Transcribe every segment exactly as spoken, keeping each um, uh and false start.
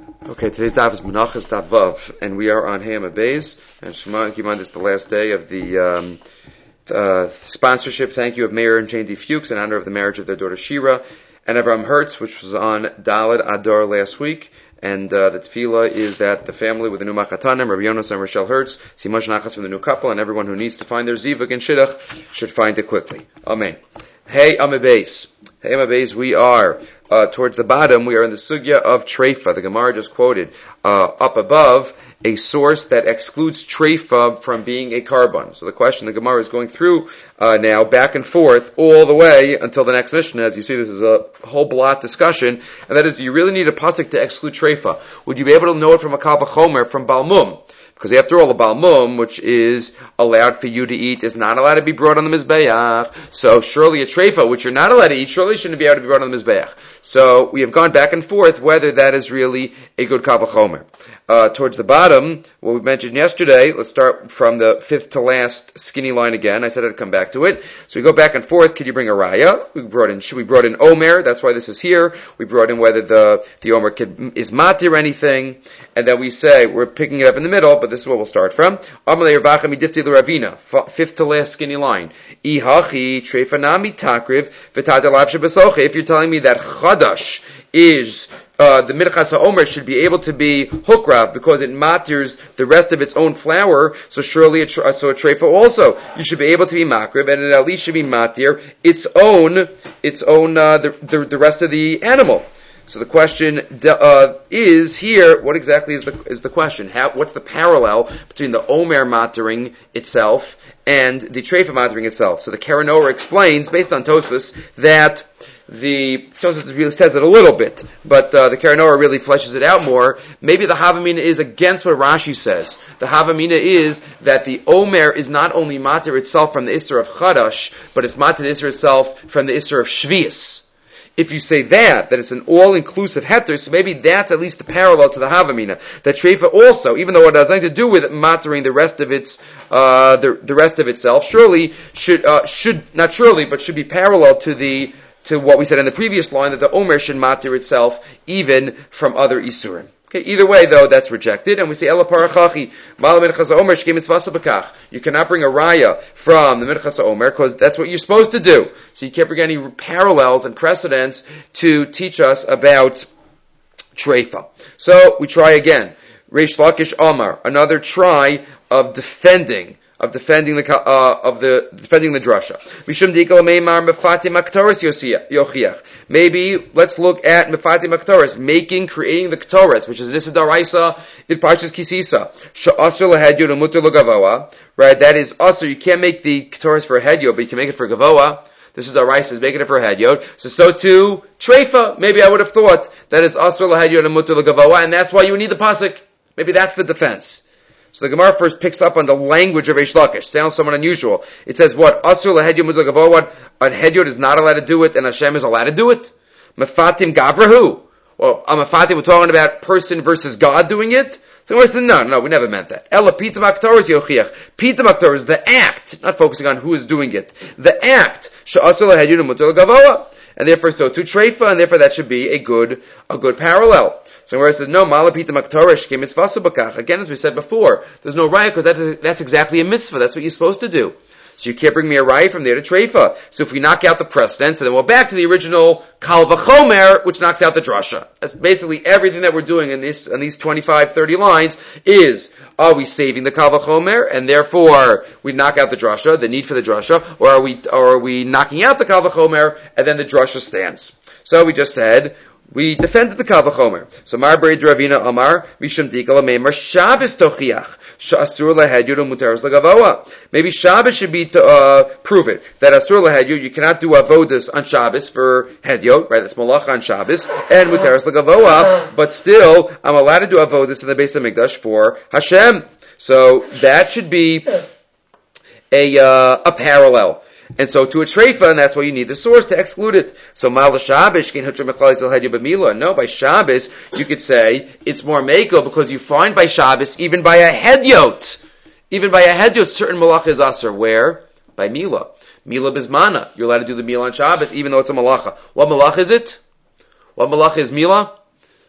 Okay, today's daf is Menachas Daf Vav, and we are on Hayam Beis, and Shema Kiman, this is the last day of the um, uh, sponsorship, thank you, of Meir and Jane D. Fuchs in honor of the marriage of their daughter Shira, and Avram Hertz, which was on Daled Adar last week, and uh, the tefillah is that the family with the new Machatanim, Rabbi Yonos and Rochelle Hertz, see much nachas from the new couple, and everyone who needs to find their zivug and shidduch should find it quickly. Amen. Hey, Hayam Beis. Hey, Hayam Beis, we are Uh, towards the bottom, we are in the sugya of treifa. The Gemara just quoted uh, up above a source that excludes treifa from being a carbon. So the question the Gemara is going through uh, now, back and forth, all the way until the next Mishnah. As you see, this is a whole blot discussion, and that is, do you really need a pasuk to exclude treifa? Would you be able to know it from a kal v'chomer, from balmum? Because after all, the balmum, which is allowed for you to eat, is not allowed to be brought on the mizbeach. So surely a treifa, which you're not allowed to eat, surely shouldn't be able to be brought on the mizbeach. So we have gone back and forth whether that is really a good kal v'chomer. Uh, towards the bottom, what we mentioned yesterday, let's start from the fifth to last skinny line again. I said I'd come back to it. So we go back and forth. Could you bring a raya? We brought in, we brought in omer. That's why this is here. We brought in whether the, the omer could, is matir anything. And then we say, we're picking it up in the middle, but this is what we'll start from. Amalei Ravacha midifti l'Ravina. Fifth to last skinny line. Ihachi trefanami takriv v'tadalav shebesoche. If you're telling me that chadash is Uh, the Minchas HaOmer should be able to be hukrav because it maters the rest of its own flour, so surely a, tra- so a treifa also, you should be able to be makriv, and it at least should be matir its own, its own, uh, the, the, the rest of the animal. So the question uh, is here, what exactly is the is the question? How, what's the parallel between the Omer matering itself and the treifa matering itself? So the Karanora explains, based on Tosfos, that the Tosfos really says it a little bit, but uh, the Karanora really fleshes it out more. Maybe the Havamina is against what Rashi says. The Havamina is that the Omer is not only matir itself from the Isser of Chadash, but it's matir the Isser itself from the Isser of Shvius. If you say that, that it's an all-inclusive heter, so maybe that's at least the parallel to the Havamina. That treifa also, even though it has nothing to do with matering the rest of its, uh, the, the rest of itself, surely should, uh, should, not surely, but should be parallel to the, to what we said in the previous line, that the Omer should matir itself even from other Isurim. Okay, either way, though, that's rejected, and we say, Ela parachachi, mala minchas ha'omer shkem mitzvasa b'kach. You cannot bring a raya from the minchas ha'omer, because that's what you're supposed to do. So you can't bring any parallels and precedents to teach us about treifa. So, we try again. Reish Lakish Amar, another try of defending of defending the uh, of the defending the drasha. Maybe let's look at mefati maktoris, making, creating the ktoris, which is nisa daraisa in parshas kisisa. She'asur lahedyo umuter l'gavoa. Right, that is asur. You can't make the ktoris for a hedyo, but you can make it for a gavoa. This is daraisa, is making it for a hedyot. So so too treifa. Maybe I would have thought that is asur lahedyo umuter l'gavoa, and that's why you need the pasuk. Maybe that's the defense. So the Gemara first picks up on the language of Reish Lakish. Sounds somewhat unusual. It says what? Asur lehedyot mutar gavoa. A hedyot is not allowed to do it, and Hashem is allowed to do it. Mefatim gavrahu. Well, a mefatim, we're talking about person versus God doing it. So the Gemara says, no, no, we never meant that. Ela pitam aktoris yochiach. Pitam aktoris, the act, not focusing on who is doing it. The act. She'asur lehedyot mutar gavoa. And therefore, so to treifa, and therefore that should be a good, a good parallel. So where it says, no, malapita maktorish came mitzvah bakach. Again, as we said before, there's no raya because that's, that's exactly a mitzvah. That's what you're supposed to do. So you can't bring me a raya from there to treifa. So if we knock out the precedents, then we're back to the original kal v'chomer, which knocks out the drasha. That's basically everything that we're doing in this, in these twenty-five, thirty lines is, are we saving the kal v'chomer, and therefore we knock out the drasha, the need for the drasha, or are we, or are we knocking out the kal v'chomer, and then the drasha stands? So we just said, we defended the kal v'chomer. So Mar B'rei Ravina Amar Mishum Dikal Meimer Shabbos Tochiach Sha'asur Lahedyot Umuteres Lagavoa. Maybe Shabbos should be to uh, prove it that Asur Lahedyot, you cannot do avodas on Shabbos for Hedyot, right? That's Malacha on Shabbos and Muteres Lagavoa. But still, I'm allowed to do avodas in the Beis Hamikdash for Hashem. So that should be a uh, a parallel. And so to a treifa, and that's why you need the source to exclude it. So mal Shabbos can hutra mechalitz al hedyo b'mila. No, by Shabbos you could say it's more mekel because you find by Shabbos even by a hedyot, even by a hedyot, certain malacha is aser. Where? By mila, mila bismana. You're allowed to do the mila on Shabbos even though it's a malacha. What malacha is it? What malacha is mila?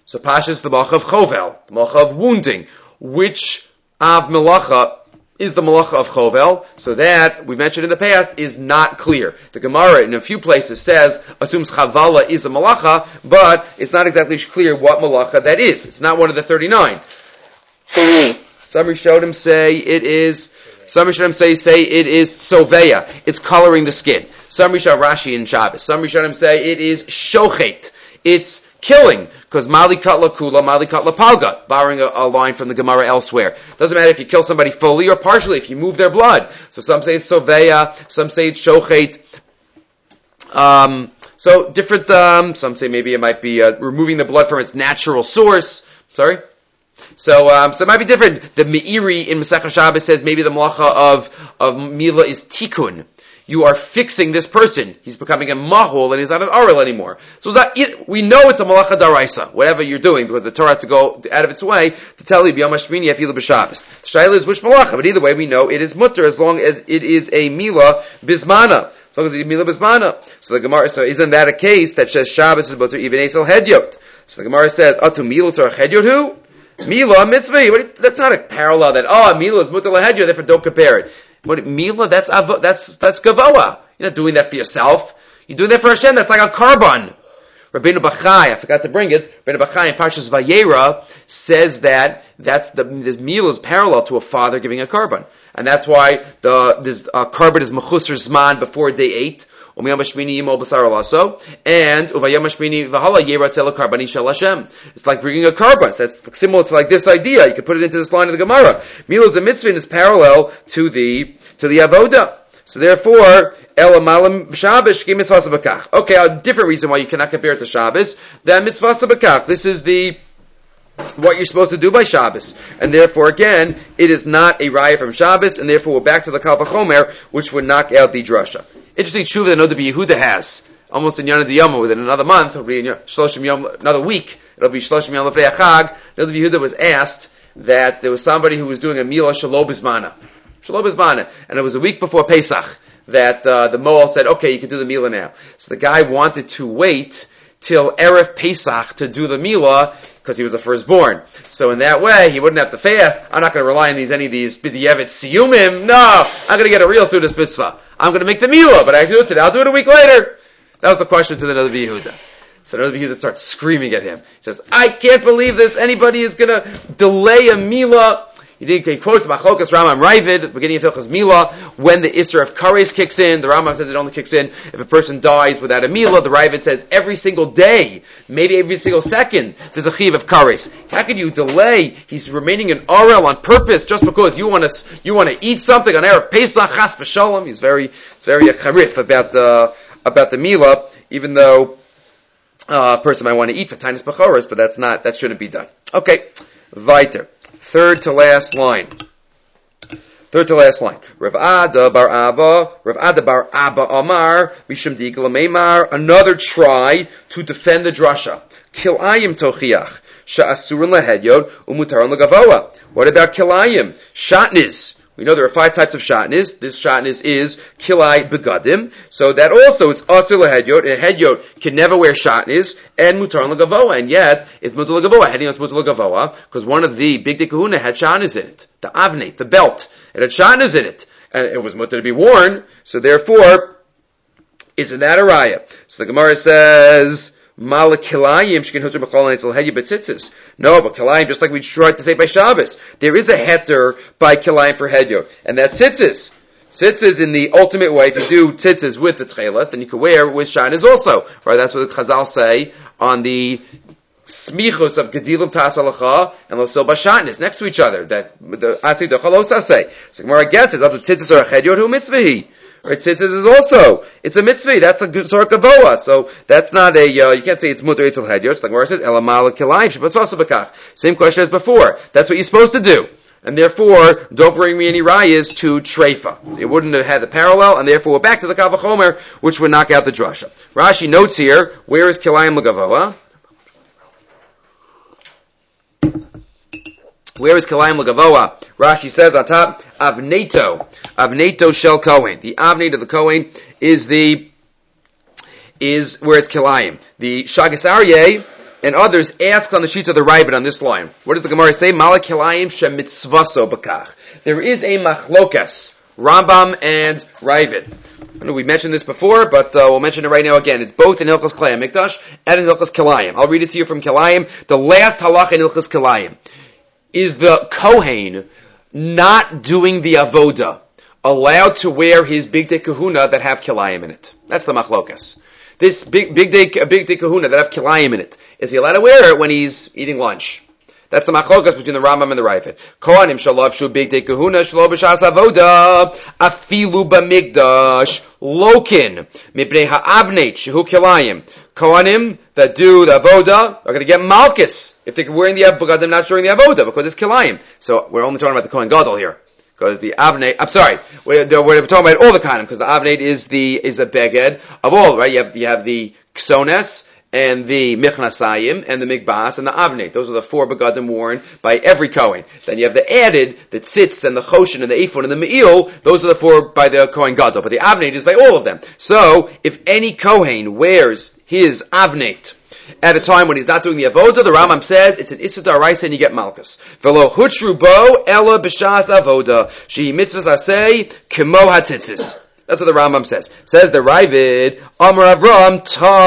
So Pasha is the malacha of chovel, the malacha of wounding. Which av malacha is the malacha of chovel? So that, we mentioned in the past, is not clear. The Gemara in a few places says, assumes chavala is a malacha, but it's not exactly clear what malacha that is. It's not one of the thirty-nine. Some Rishonim say it is, some Rishonim say, say it is soveya. It's coloring the skin. Some Rishonim, Rashi in Shabbos. Some Rishonim say it is shochet. It's killing. Because mali katla kula, mali katla palga. Borrowing a, a line from the Gemara elsewhere. Doesn't matter if you kill somebody fully or partially, if you move their blood. So some say it's soveya, some say it's shochet. Um, so different, um, some say maybe it might be uh, removing the blood from its natural source. Sorry? So, um, so it might be different. The Meiri in Masechah Shabbos says maybe the malacha of, of Mila is tikkun. You are fixing this person. He's becoming a mahul and he's not an arel anymore. So that, we know it's a malacha daraisa, whatever you're doing, because the Torah has to go out of its way to tell you, b'yom hashmini yafilu b'Shabbos. Shaila is which malacha, but either way we know it is mutter as long as it is a Mila bismana. As long as it's a Mila bismana. So the Gemara, so isn't that a case that says Shabbos is mutter even esel hedyot? So the Gemara says, atu Mila tzar hedyot who? Mila mitzvah. What, that's not a parallel that, oh, Mila is mutter lahedya, therefore don't compare it. But Mila, that's that's that's gavoa. You're not doing that for yourself. You're doing that for Hashem. That's like a carbon. Rabbeinu Bachai, I forgot to bring it. Rabbeinu Bachai in Parshas Vayera says that that's the this Mila is parallel to a father giving a carbon, and that's why the this uh, carbon is mechusar zman before day eight. And it's like bringing a carbon. So that's similar to like this idea. You can put it into this line of the Gemara. Mila is a mitzvah and is parallel to the to the avoda. So therefore, okay, a different reason why you cannot compare it to Shabbos than mitzvah sabakach. This is the what you're supposed to do by Shabbos. And therefore, again, it is not a raya from Shabbos, and therefore we're back to the Kal Vachomer, which would knock out the drasha. Interesting tshuva that Noda Yehuda has, almost in Yana D'Yoma, within another month, it'll be in Shloshim Yom, another week, it'll be Shloshim Yom Lefnei Chag. Noda Yehuda was asked that there was somebody who was doing a Mila Shalom Bizmana. Shalom Bizmana. And it was a week before Pesach that uh, the Moel said, okay, you can do the Mila now. So the guy wanted to wait till Erev Pesach to do the Mila, because he was the firstborn. So in that way, he wouldn't have to fast. I'm not going to rely on these any of these b'diavad siyumim. No, I'm going to get a real Sudas mitzvah. I'm going to make the milah, but I can do it today. I'll do it a week later. That was the question to the Noda Yehuda. So Noda Yehuda starts screaming at him. He says, I can't believe this. Anybody is going to delay a milah. He, did, he quotes Machokas Rambam Ravid, beginning of Hilchas Milah, when the Isser of Kares kicks in. The Rambam says it only kicks in if a person dies without a Milah. The Ravid says every single day, maybe every single second, there's a Chiv of Kares. How can you delay? He's remaining an Arel on purpose just because you want to you want to eat something on Erev Pesach, Chas v'Shalom. He's very, it's very charif about the, about the Milah, even though uh, a person might want to eat for Tainus B'choros, but that's not, that shouldn't be done. Okay, weiter. Third to last line. Third to last line. Rav Ada bar Abba, Rav Ada bar Abba Amar, Mishum Digla Meimar, another try to defend the drasha. Kilayim tochiach, sha'asurin lehedyod, umutaran legavoa. What about kilayim? Shatniz. We know there are five types of shatniz. This shatniz is kilai begadim. So that also is asur lehedyot. A hedyot can never wear shatniz and mutar legavoa. And yet it's mutar legavoa. Heading on mutar legavoa because one of the big kahuna had shatniz in it. The avnei, the belt, it had shatniz in it, and it was mutar to be worn. So therefore, isn't that a raya? So the Gemara says. Mala kilayim shkin hutter b'chol neitzol hedya b'tzitzis. No, but kilayim, just like we tried to say by Shabbos, there is a heter by kilayim for hedyo, and that's tzitzis. Tzitzis in the ultimate way. If you do tzitzis with the tchelas, then you can wear with shainas also. Right? That's what the Chazal say on the smichos of gedilim tasalacha and losil b'shainas next to each other. That the atzit the chalosa say. So Gemara gets it. Other tzitzis are a hedyot hu mitzvahi. Right, tzitzis is also, it's a mitzvah, that's a sort of kavoa, so that's not a, uh, you can't say it's mutter etzel hedyot, it's like where it says, elamala kilayim, shebasvasu b'kach. Same question as before. That's what you're supposed to do. And therefore, don't bring me any rayas to treifa. It wouldn't have had the parallel, and therefore we're back to the Kal Vachomer, which would knock out the drasha. Rashi notes here, where is kilayim l'gavoa? Where is kilayim l'gavoa? Rashi says on top, avneto. Avneto shel Kohen. The avnet of the Kohen is the, is where it's kilayim. The Shagas Aryeh and others asks on the sheets of the Ravid on this line. What does the Gemara say? Malak Kilayim shemitzvaso bakach. There is a machlokas, Rambam and Ravid. I know we mentioned this before, but uh, we'll mention it right now again. It's both in Hilchos Klei Mikdash and in Hilchos Kilayim. I'll read it to you from Kilayim. The last halach in Hilchos Kilayim is the Kohen not doing the avoda allowed to wear his big day kahuna that have Kilayim in it. That's the machlokas. This big big day big day kahuna that have Kilayim in it, is he allowed to wear it when he's eating lunch? That's the machlokas between the Rambam and the Ravid. Kohanim shalav shu big day kahuna shlo b'shas avoda afilu b'mikdash lokin mipnei ha'abneit shehu Kilayim. Kohanim that do the avoda are going to get malchus if they're wearing the begadim not during the avoda because it's Kilayim. So we're only talking about the Kohen Gadol here. Because the avnei, I'm sorry, we're, we're talking about all the kohanim, because the avnei is the, is a beged of all, right? You have, you have the ksones, and the michnasayim, and the migbas, and the avnei. Those are the four begadim worn by every kohen. Then you have the added, the tzitz, and the choshen, and the ephod, and the me'il. Those are the four by the kohen gadol. But the avnei is by all of them. So, if any kohen wears his avnei at a time when he's not doing the avoda, the Rambam says it's an issur d'oraisa and you get malchus. V'lo hutru bo ela b'shas avoda shehi mitzvahs aseh kemo hatzitzis. That's what the Rambam says. Says the Ravid, Amar Avram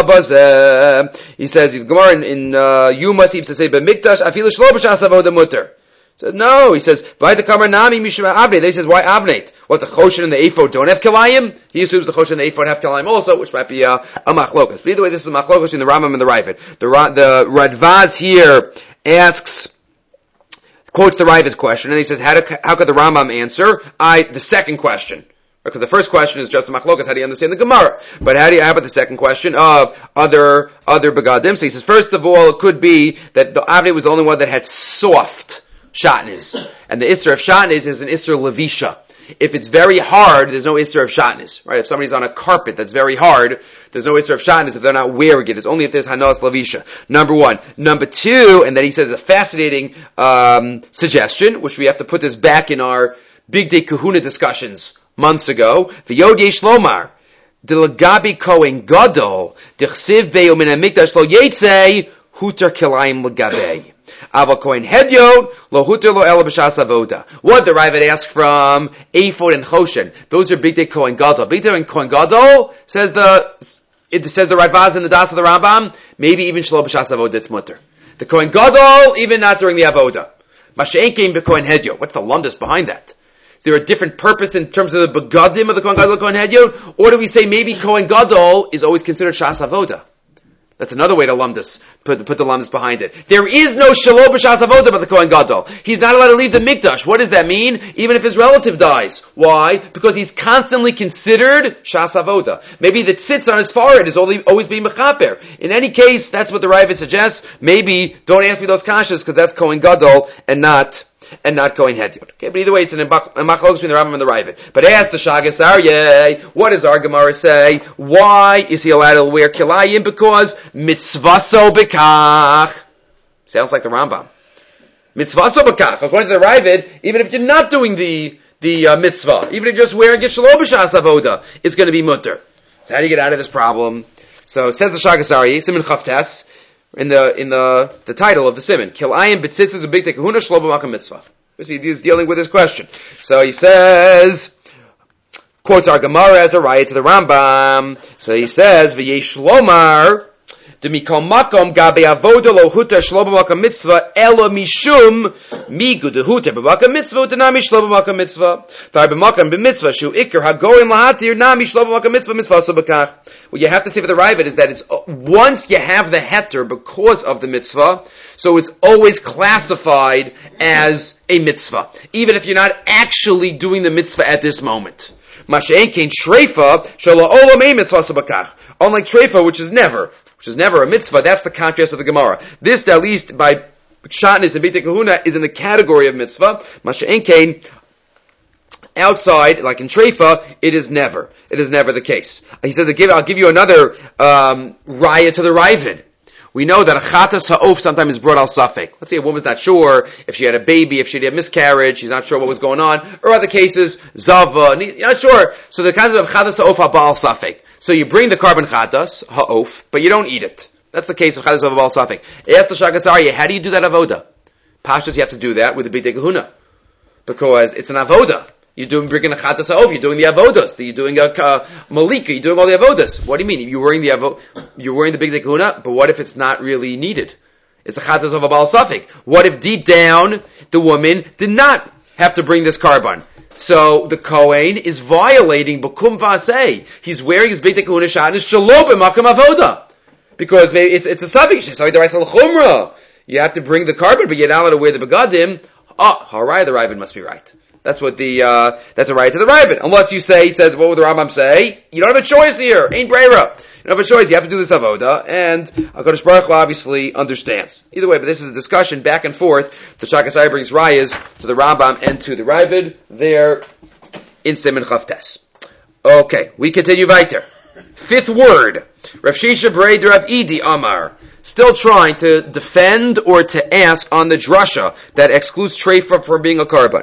tabazeh. He says the Gemara in, in uh, Yuma seems to say b'mikdash afilu shlo b'shas avoda mutter. Says no. He says v'ayta kamar nami mishma avnei. Then he says why avnei? What, the choshen and the ephod don't have kilayim? He assumes the choshen and the ephod have kilayim also, which might be uh, a machlokas. But either way, this is a machlokas between the Rambam and the Ravid. The, the Radvaz here asks, quotes the Ravid's question, and he says, how, do, how could the Rambam answer? I, the second question. Because the first question is just a machlokas, how do you understand the Gemara? But how do you, how about the second question of other, other begadim? So he says, first of all, it could be that the avnei was the only one that had soft shatnez. And the issur of shatnez is an issur levisha. If it's very hard, there's no issur of shatnez, right? If somebody's on a carpet that's very hard, there's no issur of shatnez if they're not wearing it. It's only if there's hanas lavisha. Number one. Number two, and then he says a fascinating um, suggestion, which we have to put this back in our big day kahuna discussions months ago. V'yod yesh lomar delagabi kohen gadol dichsiv be'u min hamikdash lo yetzei huter kilayim legabei. Aval kohen hedyot lo huter lo ela b'shas avoda. What the Ravid asked from ephod and choshen. Those are big day kohen gadol. Big day kohen gadol says the it says the Radvaz in the Das of the Rambam. Maybe even shlo b'shas avoda it's mutter. The kohen gadol even not during the avoda. Masha'en came be kohen hedyot. What's the lumdus behind that? Is there a different purpose in terms of the begadim of the kohen gadol kohen hedyot, or do we say maybe kohen gadol is always considered shas avoda? That's another way to lumdus, put, put the lumdus behind it. There is no shalom b'shas avoda by the Kohen Gadol. He's not allowed to leave the mikdash. What does that mean? Even if his relative dies. Why? Because he's constantly considered shas avoda. Maybe the tzitz on his forehead is only, always being mechaper. In any case, that's what the Ravid suggests. Maybe, don't ask me those kashas, because that's Kohen Gadol and not and not Kohen Hedyot. Okay, but either way, it's an machlokes between the Rambam and the Ravid. But ask the Shagas Aryeh, what does our Gemara say? Why is he allowed to wear kilayim? Because mitzvaso bekach. Sounds like the Rambam. Mitzvaso bekach. According to the Ravid, even if you're not doing the the uh, mitzvah, even if you're just wearing it shalom b'shas avoda, it's going to be mutter. So how do you get out of this problem? So says the Shagas Aryeh, Siman Chavtes, in the in the the title of the Siman, Kilayim b'tzitzis a big tekahuna shlo b'makam mitzvah. He's dealing with this question. So he says, quotes our Gemara as a riot to the Rambam. So he says, V'yesh lomar demikol makom gabe avoda lo huta shlo b'makam mitzvah elo mishum migu dehuta b'makam mitzvah utanami shlo b'makam mitzvah v'ar b'makam b'mitzvah shu ikar hagoyim lahatir nami shlo b'makam mitzvah mitzvah so b'kach. What you have to say for the Ravid is that it's once you have the heter because of the mitzvah, so it's always classified as a mitzvah, even if you're not actually doing the mitzvah at this moment. Masha'en kein treifa shelo olam ein mitzvah sabakach. Unlike treifa, which is never, which is never a mitzvah. That's the contrast of the Gemara. This, at least by shatnez and b'tei kahuna, is in the category of mitzvah. Masha'en kein outside, like in treifa, it is never. It is never the case. He says, I'll give you another um, raya to the Ravid. We know that a chatas ha'of sometimes is brought al safek. Let's say a woman's not sure if she had a baby, if she had a miscarriage, she's not sure what was going on, or other cases, zava, you're not sure. So the kinds of chatas ha'of ha'ba'al safek. So you bring the carbon chatas ha'of, but you don't eat it. That's the case of Chadas of Baal Safek. Ask the Shagas Aryeh, how do you do that avoda? Pashas, you have to do that with the B'dei Kahuna. Because it's an avoda. You're doing bringing a chatas ha'ov. You're doing the avodas. You're doing a uh, malika. You're doing all the avodas. What do you mean? You're wearing the avo, You're wearing the big kahuna. But what if it's not really needed? It's a chatas of a baal safek. What if deep down the woman did not have to bring this carbon? So the Kohen is violating b'kum v'aseh. He's wearing his big kahuna shad and shalo b'makam avoda because maybe it's it's a safek. So the chumra. You have to bring the carbon, but you're not allowed to wear the begadim. Oh, harai, the Raven must be right. That's what the, uh, that's a right to the Raven. Unless you say, he says, what would the Rambam say? You don't have a choice here. Ain't breira. You don't have a choice. You have to do this avoda. And HaKadosh Baruch Hu obviously understands. Either way, but this is a discussion back and forth. The Shagas Aryeh brings rayas to the Rambam and to the Raven there in Siman Chavtes. Okay, we continue weiter. Fifth word. Rav Shisha B'rei Rav Idi Amar. Still trying to defend or to ask on the drasha that excludes treifa from being a carbon.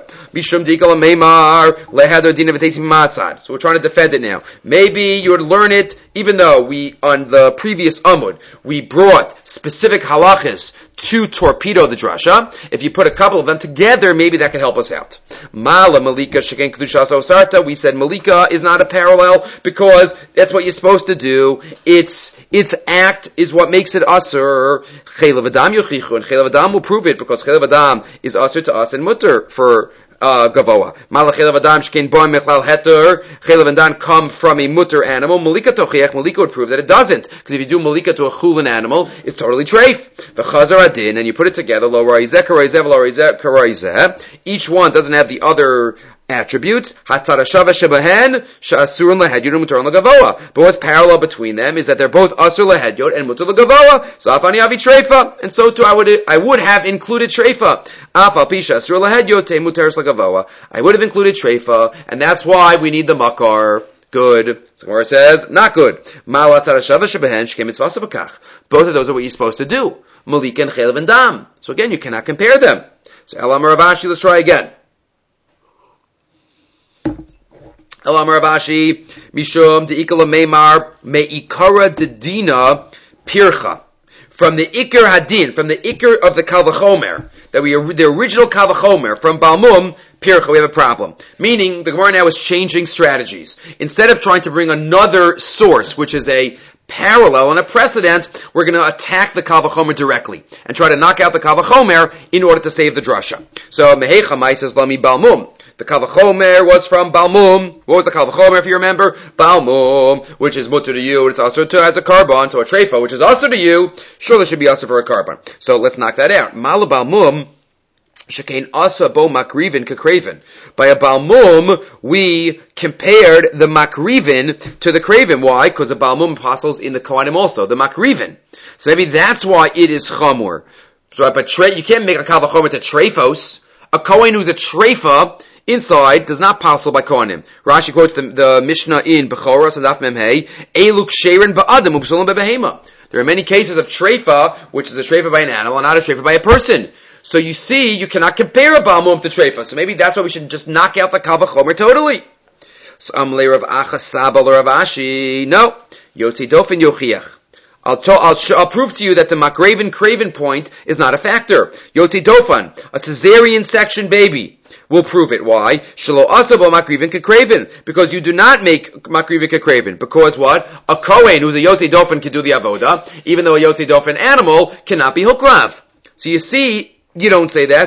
So we're trying to defend it now. Maybe you would learn it, even though we, on the previous Amud, we brought specific halachas to torpedo the drasha. If you put a couple of them together, maybe that can help us out. Mala Malika Sheken Kedushas Osarta. We said Malika is not a parallel because that's what you're supposed to do. Its its act is what makes it usher. Chelav Adam Yochichu, and Chelav Adam will prove it because Chelav Adam is usher to us and mutter for uh, Gavoa. Mala Chelav Adam Sheken Boim Mechlal Heter. Chelav Adam come from a mutter animal. Malika Tochiach. Malika would prove that it doesn't, because if you do Malika to a chulin animal, it's totally treif. The Chazar Adin, and you put it together. Lo Raizeh Karaizeh Lo Raizeh Karaizeh. Each one doesn't have the other attributes. Hatzarashava Shebahen Sha'asurun Lehedyot Mutar Legavoa. But what's parallel between them is that they're both Asur Lehedyot and Mutar Legavoa. So Afani Avi Treifa, and so too I would I would have included Treifa. Afal Pisha Asur Lehedyot Te Mutaris Legavoa. I would have included Treifa, and that's why we need the Makar. Good. So Gemara says, not good. Both of those are what you're supposed to do. Malika and Chelav and Dam. So again, you cannot compare them. So Elam Rav Ashi, let's try again. Elam Rav Ashi, Mishum de'ikala meimar me'ikara dedina pircha. From the Iker Hadin, from the Iker of the Kal V'chomer, that we are the original Kal V'chomer, from Balmum, Pircha, we have a problem. Meaning, the Gemara now is changing strategies. Instead of trying to bring another source, which is a parallel and a precedent, we're going to attack the Kal V'chomer directly, and try to knock out the Kal V'chomer in order to save the drasha. So, Mehecha Mai says, Lami Balmum. The Kal V'chomer was from Balmum. What was the Kal V'chomer, if you remember? Balmum, which is mutter to you, it's also to as a carbon, so a treifa, which is also to you, surely should be also for a carbon. So let's knock that out. Malu Balmum, Shekain asa bo makrivin kakraven. By a Balmum, we compared the makrivin to the kraven. Why? Because the Balmum apostles in the Kohanim also, the makrivin. So maybe that's why it is chamur. So, but tre- you can't make a Kal V'chomer to treifos. A Kohen who's a treifa, inside does not passel by Kohanim. Rashi quotes the, the Mishnah in Bechora, Sadaf Memhei, Eluk Sherin Ba'adam, Upsulam Be'behema. There are many cases of treifa, which is a treifa by an animal, and not a treifa by a person. So you see, you cannot compare a Balmum to treifa. So maybe that's why we should just knock out the Kal V'chomer totally. So Amle Rav Acha Saba Rav Ashi. No. Yotzi Dofen Yochiach. I'll, to, I'll, sh- I'll prove to you that the Makraven Craven point is not a factor. Yotzi Dofan, a cesarean section baby. We'll prove it. Why? Shelo asabo makrivin kakraven. Because you do not make makrivin kakraven. Because what? A Kohen who's a Yotzi Dofen can do the avoda, even though a Yotzi Dofen animal cannot be hukrav. So you see, you don't say that.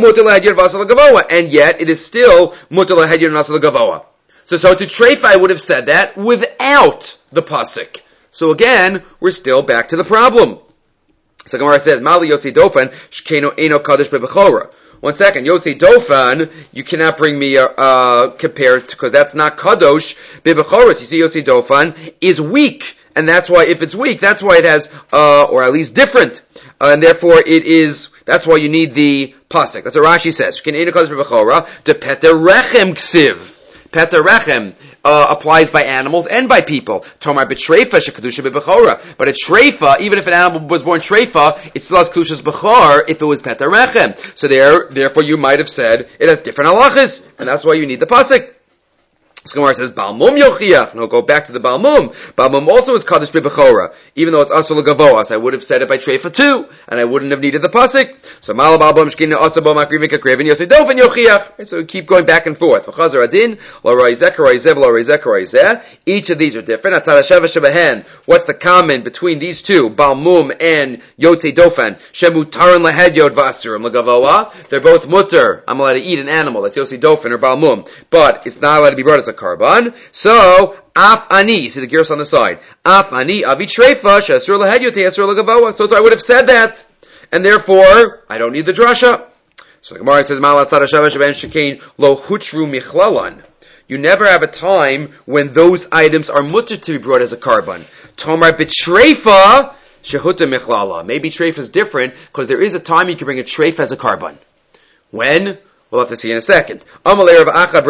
And yet it is still mutal hadyir nasal gavoa. So so to treifa I would have said that without the pasuk. So again, we're still back to the problem. So Gemara says, Mali Yotzi Dofen, Shkeno Eno Kadosh Bebechora. One second, Yotzi Dofen, you cannot bring me, uh, uh compared, because that's not Kadosh Bebechoros. You see, Yotzi Dofen is weak, and that's why, if it's weak, that's why it has, uh, or at least different, uh, and therefore it is, that's why you need the pasuk. That's what Rashi says. Shkeno Eno Kadosh Bebechora, de Peter Rechem Ksiv. Peter Rechem, Uh, applies by animals and by people. Tomar b'treifa shekadusha b'bechora. But a treifa, even if an animal was born treifa, it still has kedushas bechor if it was petar rechem. So there, therefore, you might have said it has different halachas, and that's why you need the pasuk. So Gemara says, Balmum yochiach. No, go back to the Balmum. Balmum also is Kaddish B'Bechora. Even though it's Asur L'Gavoas, I would have said it by Treifa too, and I wouldn't have needed the pasuk. So Mal Balmum Shkina Asabo Makrivin Kakrivin Yosei Dofen yochiach. So we keep going back and forth. V'chazar Adin, Lo Roizek, Roizeh, Lo Roizek, Roizeh. Each of these are different. Atzad Hasheva Shebehen. What's the common between these two, Balmum and Yotzei Dofen? Shemutaran Lahedyod V'Asurim L'Gavoa. They're both mutter. I'm allowed to eat an animal. That's Yotzei Dofen or Balmum. But it's not allowed to be brought as a carbon. So, af ani, see the gears on the side. Af ani, avi treifa, she'asur lahedyote, asur lagavoa. So I would have said that. And therefore, I don't need the drasha. So the Gemara says, Malat tzad sheben shekain lo hutru michlalan. You never have a time when those items are mutter to be brought as a carbon. Tomar betreifa, shehuta michlala. Maybe treifa is different, because there is a time you can bring a treifa as a carbon. When? We'll have to see in a second. When are you allowed to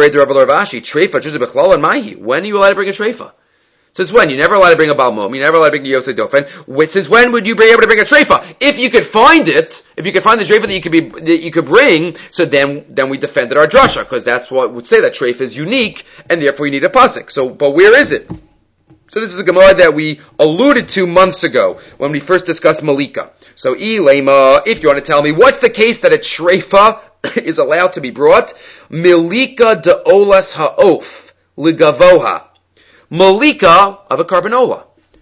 bring a treifa? Since when? You're never allowed to bring a balmum. You're never allowed to bring a Yotzei Dofen. Since when would you be able to bring a treifa? If you could find it, if you could find the treifa that you could be that you could bring, so then then we defended our drasha, because that's what would say that treifa is unique, and therefore you need a pasuk. So, but where is it? So this is a Gemara that we alluded to months ago when we first discussed Malika. So, Ilema, if you want to tell me what's the case that a treifa is allowed to be brought, Milika de olas ha'of ligavoha. Malika of a carbanola.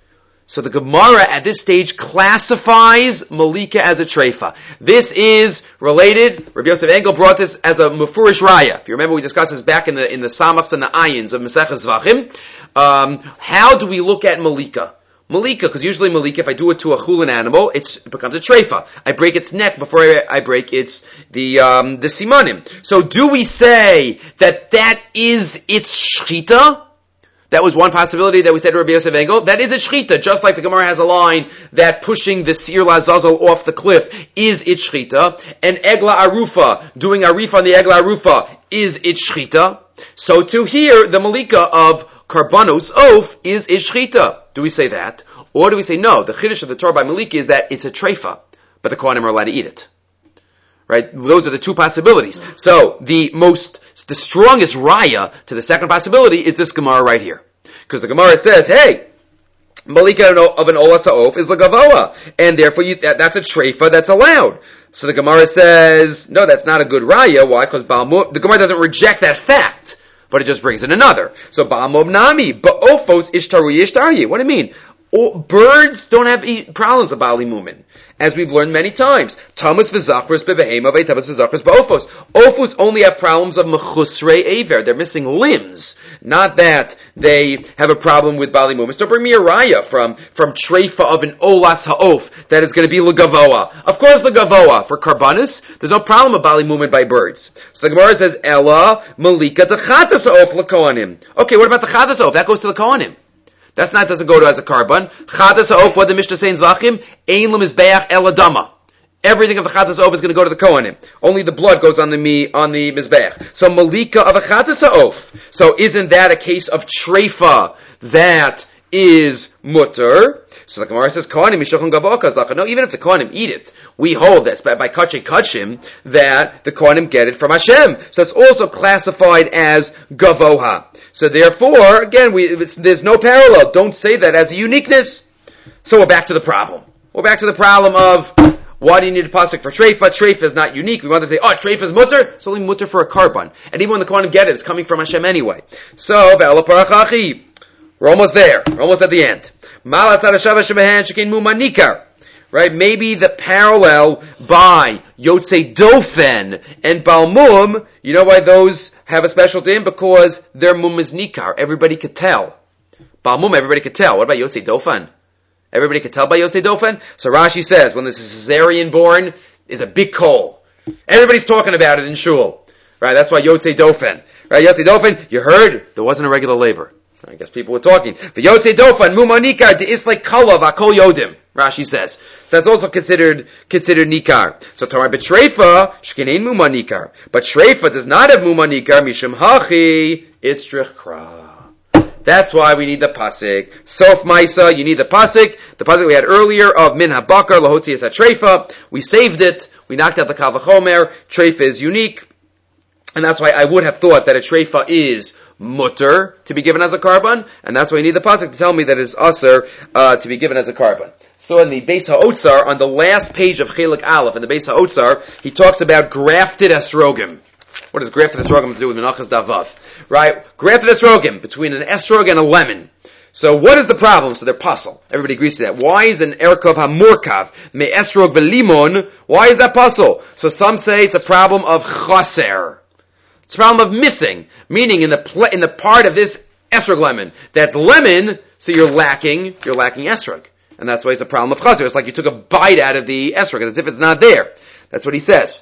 So the Gemara at this stage classifies Malika as a treifa. This is related. Rabbi Yosef Engel brought this as a mufurish raya. If you remember, we discussed this back in the in the samachs and the ayins of Maseches Zvachim. Um, how do we look at Malika? Malika, because usually Malika, if I do it to a chulin animal, it's, it becomes a treifa. I break its neck before I, I break its, the, um, the simanim. So do we say that that is its shchita? That was one possibility that we said to Rabbi Yosef Engel. That is its shchita, just like the Gemara has a line that pushing the Sir Lazazel off the cliff is its shchita, and Egla Arufa, doing Arif on the Egla Arufa, is its shchita. So to here, the Malika of Karbanos Oaf is its shchita. Do we say that? Or do we say no? The chiddush of the Torah by Maliki is that it's a treifa, but the Kohanim are allowed to eat it. Right? Those are the two possibilities. So, the most, the strongest raya to the second possibility is this Gemara right here. Because the Gemara says, hey, Malika of an Olas Ha'of is Lagavoa, and therefore you, that, that's a treifa that's allowed. So the Gemara says, no, that's not a good raya. Why? Because the Gemara doesn't reject that fact, but it just brings in another. So, Ba'amob Nami, Ba'ofos Ishtaru Yishtaryi. What do you mean? O, birds don't have e- problems with Bali Mumin, as we've learned many times. Tamus v'zachros b'behema v'tamus v'zachros ba'ofos. Ofos only have problems of mechusrei aver. They're missing limbs. Not that they have a problem with Bali Mumin. So bring me a raya from, from treifa of an olas ha'of that is going to be l'gavoa. Of course l'gavoa. For karbanis, there's no problem with Bali Mumin by birds. So the Gemara says, Ella malika t'chatas ha'of l'kohanim. Okay, what about the chatas ha'of? That goes to the kohanim. That's not, doesn't go to as a carbon. Chatas ha'of, what the Mishnah says in Zvachim, ein l'mizbeach eladama. Everything of the chatas ha'of is going to go to the kohanim. Only the blood goes on the mi, on the mizbeach. So malika of a chatas ha'of. So isn't that a case of treifa that is mutter? So the Gemara says, kohanim mishachon gavoa kazlacha. No, even if the kohanim eat it, we hold this by, by kachay kachim that the kohanim get it from Hashem. So it's also classified as gavoha. So therefore, again, we, there's no parallel. Don't say that as a uniqueness. So we're back to the problem. We're back to the problem of, why do you need a pasuk for treifa? Treifa is not unique. We want to say, oh, treifa is mutter? It's only mutter for a carbon. And even when the kohanim get it, it's coming from Hashem anyway. So, ve'ela parachachi. We're almost there. We're almost at the end. Right? Maybe the parallel by Yotzei Dofen and Balmum, you know why those have a special name? Because their mum is nikar. Everybody could tell. Balmum, everybody could tell. What about Yotzei Dofen? Everybody could tell by Yotzei Dofen? So Rashi says, when there's a cesarean born, is a big coal. Everybody's talking about it in shul. Right? That's why Yotzei Dofen. Right? Yotzei Dofen, you heard? There wasn't a regular labor. I guess people were talking. But Yotzei Dofen, mum nikar, de is like kalav, akol yodim. Rashi says. So that's also considered, considered nikar. So Torah betreifa, shkenein muma nikar. But treifa does not have muma nikar, mishum hachi, itzrich kra. That's why we need the pasik. Sof maisa, you need the pasik. The pasik we had earlier of min habakar, lahotzi is a treifa. We saved it. We knocked out the kal v'chomer. Treifa is unique. And that's why I would have thought that a treifa is mutter to be given as a carbon, and that's why you need the pasuk to tell me that it's aser uh, to be given as a carbon. So in the Beis HaOtzar, on the last page of Chelik Aleph, in the Beis HaOtzar, he talks about grafted esrogim. What does grafted esrogim have to do with Menachas Davav? Right? Grafted esrogim, between an esrog and a lemon. So what is the problem? So they're puzzle. Everybody agrees to that. Why is an erkov hamurkav me esrog velimon? Why is that puzzle? So some say it's a problem of chaser. It's a problem of missing, meaning in the pl- in the part of this esrog lemon that's lemon, so you're lacking you're lacking esrog, and that's why it's a problem of chaser. It's like you took a bite out of the esrog, as if it's not there. That's what he says.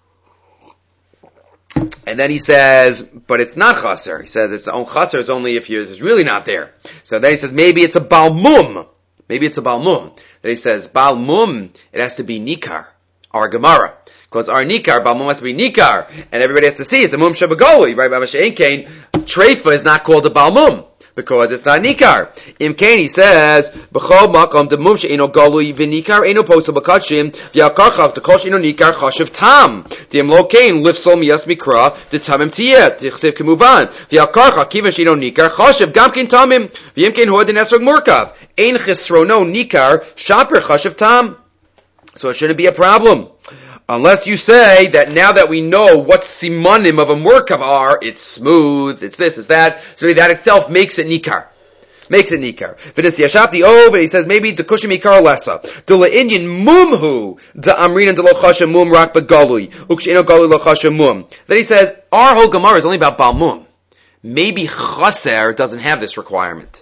And then he says, but it's not chaser. He says it's own chaser is only if it's really not there. So then he says maybe it's a balmum. Maybe it's a balmum. Then he says balmum. It has to be nikar, our Gemara. Because our nikar, balmum has to be nikar, and everybody has to see it's a mum shabagoli, right? Baba Shein Kain, treifa is not called a balmum because it's not nikar. Im Kain, he says, b'chol makom the mum she'eno golui v'nikar eno posel b'kachim v'yakarchav the kol she'eno nikar chashav tam the im lo kain lifsol miyas mikra the tamim tiyeh tichsev kemuvan v'yakarchav kivan she'eno nikar chashav gam kain tamim v'im kain hoed in esrog murkav ein chisrono nikar shaper chashav tam. So it shouldn't be a problem. Unless you say that now that we know what simanim of a murkav are, it's smooth, it's this, it's that, so that itself makes it nikar. Makes it nikar. V'nis yashapti over, he says maybe the kushim ikar lesa. Dula inyan mumhu, da amrin de lo chashem mum rak begalui, ukshino galui lo chashem mum. Then he says, our whole Gemara is only about balmum. Maybe chaser doesn't have this requirement.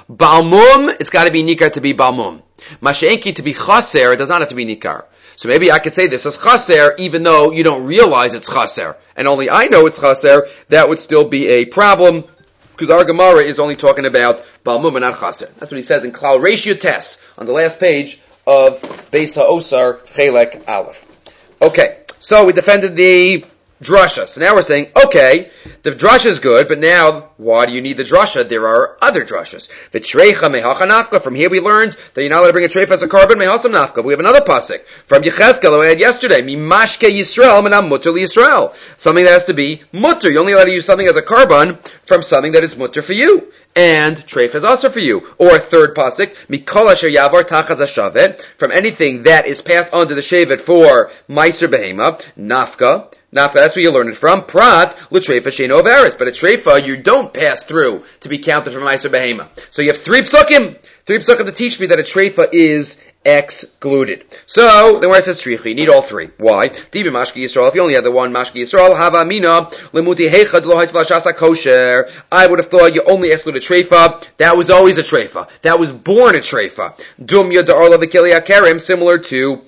Balmum, it's got to be nikar to be balmum. Masha'enki to be chaser, it does not have to be nikar. So maybe I could say this is chaser, even though you don't realize it's chaser, and only I know it's chaser. That would still be a problem, because our Gemara is only talking about balmum and not chaser. That's what he says in Klal Ratio Tes, on the last page of Beis HaOtzar Chelek Aleph. Okay, so we defended the drasha. So now we're saying, okay, the drasha is good, but now, why do you need the drasha? There are other drashas. The treicha mehacha nafka. From here we learned that you're not allowed to bring a treifa as a carbon mehasam nafka. We have another pasuk from Yechezkel I had yesterday. Mimashke Yisrael menam mutter Yisrael. Something that has to be mutter. You're only allowed to use something as a carbon from something that is mutter for you. And treifa is also for you. Or a third pasuk, mikol asher yavar tachaz hashavet. From anything that is passed under the shevet for meiser behema, nafka. Nafka, that's where you learn it from. Prat, l'treifa sheino avaris. But a treifa, you don't pass through to be counted from Meiser Behema. So you have three psukim. Three psukim to teach me that a treifa is excluded. So, then where it says tricha, you need all three. Why? Dibi mashki Yisrael, if you only had the one mashki Yisrael, hava amina, lemuti heichad lo haitzla shasa kosher. I would have thought you only excluded treifa. That was always a treifa. That was born a treifa. Dumya da'arla v'kili akarim, similar to